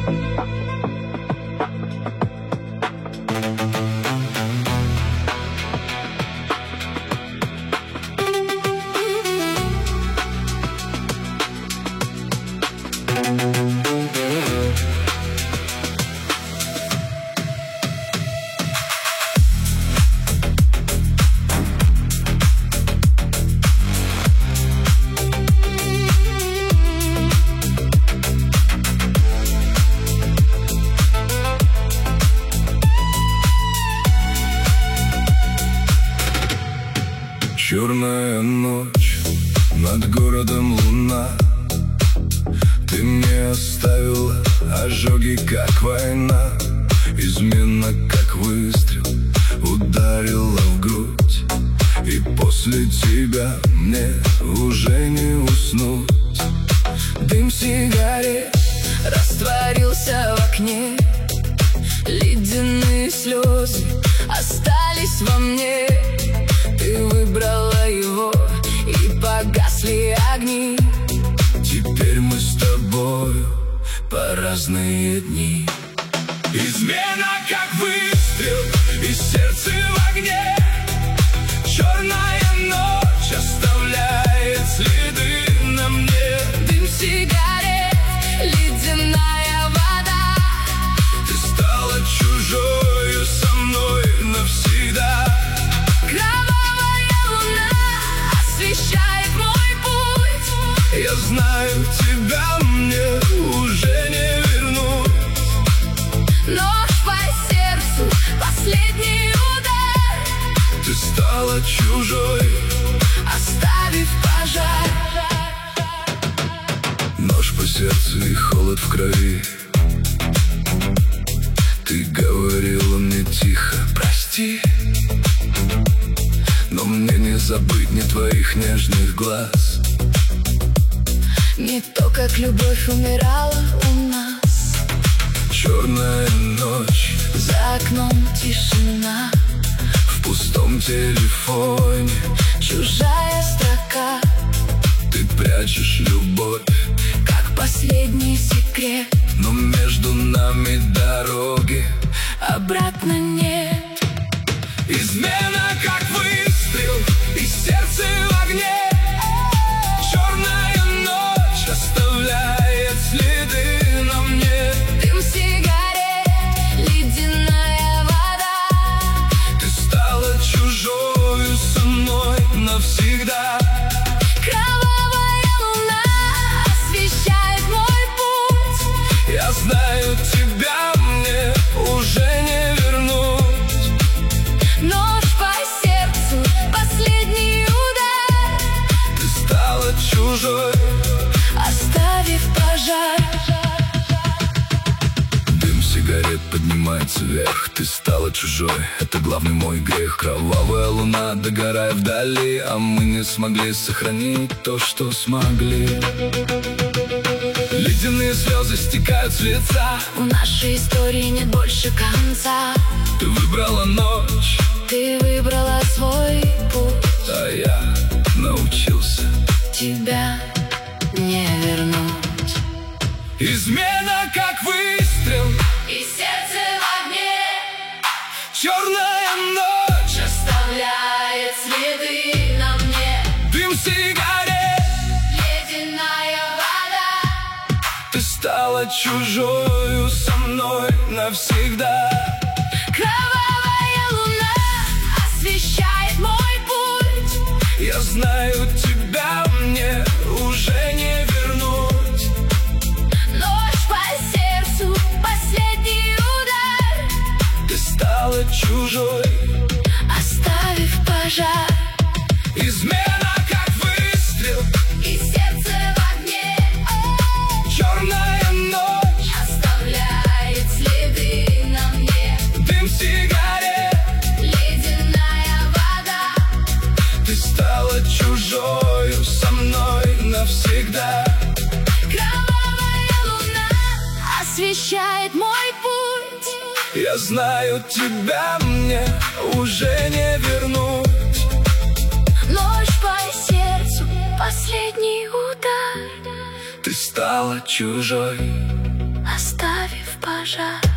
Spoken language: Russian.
Черная ночь, над городом луна. Ты мне оставила ожоги, как война. Измена, как выстрел, ударила в грудь. И после тебя мне уже не уснуть. Дым сигарет растворился в окне. Ледяные слезы остались во мне. Ты выбрала его, и погасли огни. Теперь мы с тобою по разные дни. Измена, как выстрел, и сердце в огне. Черная ночь оставляет следы на мне. Дым сигарет, ледяная вода. Ты стала чужою со мной навсегда. Кровавая луна освещает мой путь. Я знаю, тебя мне уже не вернуть. Нож по сердцу, последний удар. Ты стала чужой, оставив пожар. Нож по сердцу и холод в крови. Ты говорила мне тихо: прости. Но мне не забыть ни твоих нежных глаз, Не то, как любовь умирала у нас. черная ночь, За окном тишина, в пустом телефоне чужая строка. ты прячешь любовь, Как последний секрет, но между нами дороги обратно нет. измена, как выстрел, и сердце в огне. Черная ночь оставляет следы на мне. Дым сигарет, ледяная вода. Ты стала чужою со мной навсегда. Кровавая луна освещает мой путь. Я знаю, тебя мне уже не вернуть. Нож по сердцу, последний удар. Ты стала чужой, Оставив пожар. Дым сигарет поднимается вверх. Ты стала чужой, это главный мой грех. Кровавая луна, догорая вдали, а мы не смогли сохранить то, что смогли. ледяные слезы стекают с лица. У нашей истории нет больше конца. Ты выбрала ночь, Ты выбрала свой путь. А я научился. Тебя не вернуть. измена, как выстрел, И сердце в огне черная ночь, оставляет следы на мне. дым сигарет. Ледяная вода. Ты стала чужою со мной навсегда. Кровавая луна освещает мой путь. Я знаю, тебя мне уже не вернуть. Нож по сердцу, последний удар. Ты стала чужой, Оставив пожар. измена, как выстрел, И сердце в огне черная ночь, оставляет следы на мне. дым сигарет. Ледяная вода. Ты стала чужою со мной навсегда. Кровавая луна освещает мой путь. Я знаю, тебя мне уже не вернуть. Нож по сердцу, последний удар. Ты стала чужой, Оставив пожар.